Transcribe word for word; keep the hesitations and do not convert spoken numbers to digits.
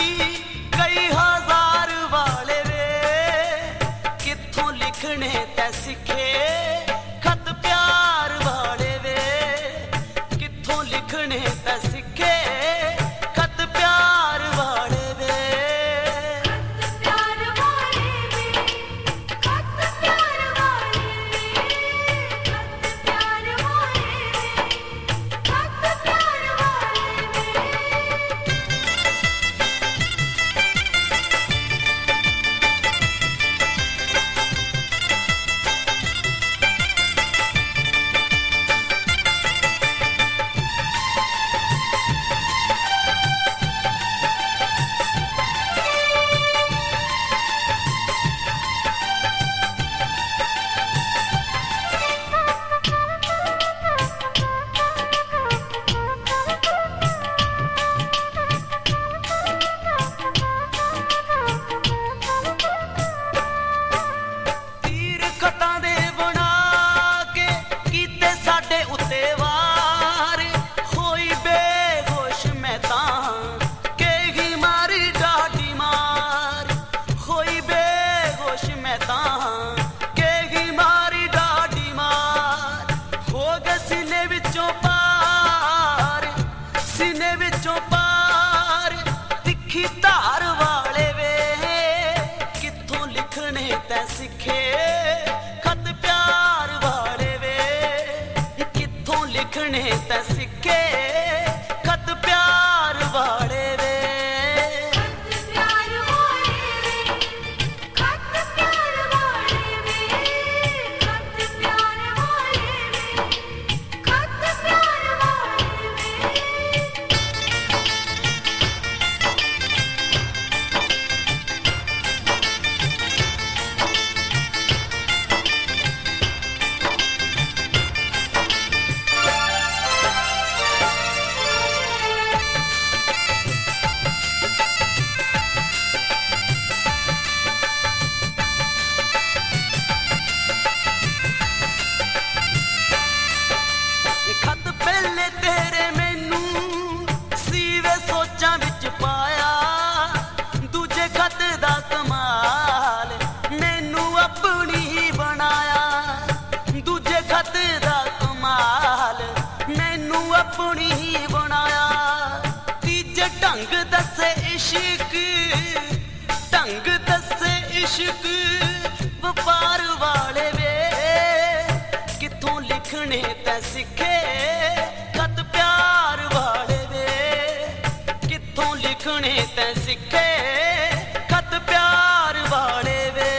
कई हजार वाले वे कित्थों लिखने तै सिखे खत प्यार वाले वे कित्थों लिखने तै सिखे खत प्यार वाले वे धार वाले वे कित्थों लिखने तै सिखे खत प्यार वाले वे कित्थों लिखने तै सिखे खत प्यार वाले वे अपनी ही बनाया तीजे ढंग दसे इश्क ढंग दसे इश्क व्यापार वाले वे कित्थों लिखने तै सिखे खत प्यार वाले वे कित्थों लिखने तै सिखे खत प्यार वाले वे